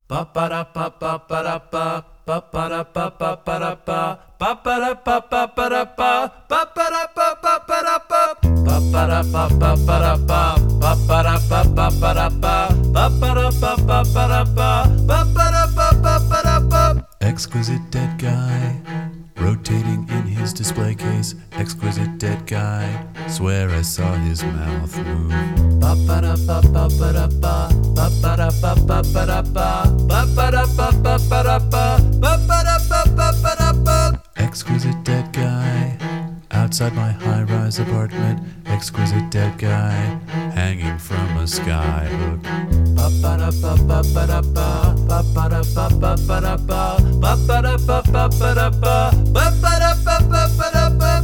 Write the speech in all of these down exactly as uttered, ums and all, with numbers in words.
Ba ba da ba ba ba da ba ba ba da ba ba ba da ba ba ba da ba ba ba da ba ba ba da ba ba ba da ba ba ba da ba ba ba da ba ba ba da ba ba ba da ba ba ba da ba ba ba da ba ba ba da ba ba ba da ba. Exquisite dead guy, rotating in his display case. Exquisite dead guy, swear I saw his mouth move. Ba ba da ba ba ba da ba ba ba da ba ba ba da ba ba ba da ba ba ba da ba ba ba da ba ba ba da ba. Exquisite dead guy, outside my high-rise apartment. Exquisite dead guy, hanging from a skyhook. Ba ba da ba ba ba da ba ba ba da ba ba ba da ba ba ba da ba ba ba da ba ba ba da ba ba ba da ba.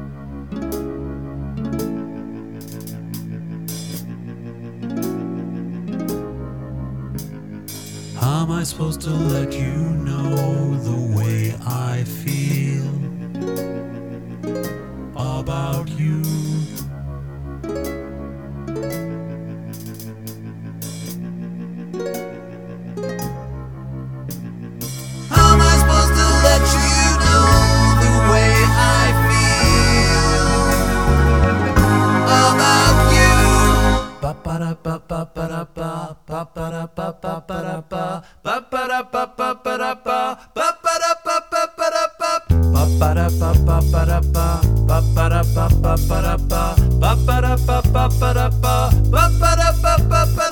How am I supposed to let you know the way I feel about you? How am I supposed to let you know the way I feel about you? Ba ba da ba ba ba da ba ba ba da ba ba ba da ba ba ba da ba ba ba da ba ba ba da ba ba ba da ba ba ba da ba ba ba da ba ba ba da ba ba ba da ba ba ba da ba ba ba da ba ba ba da ba ba ba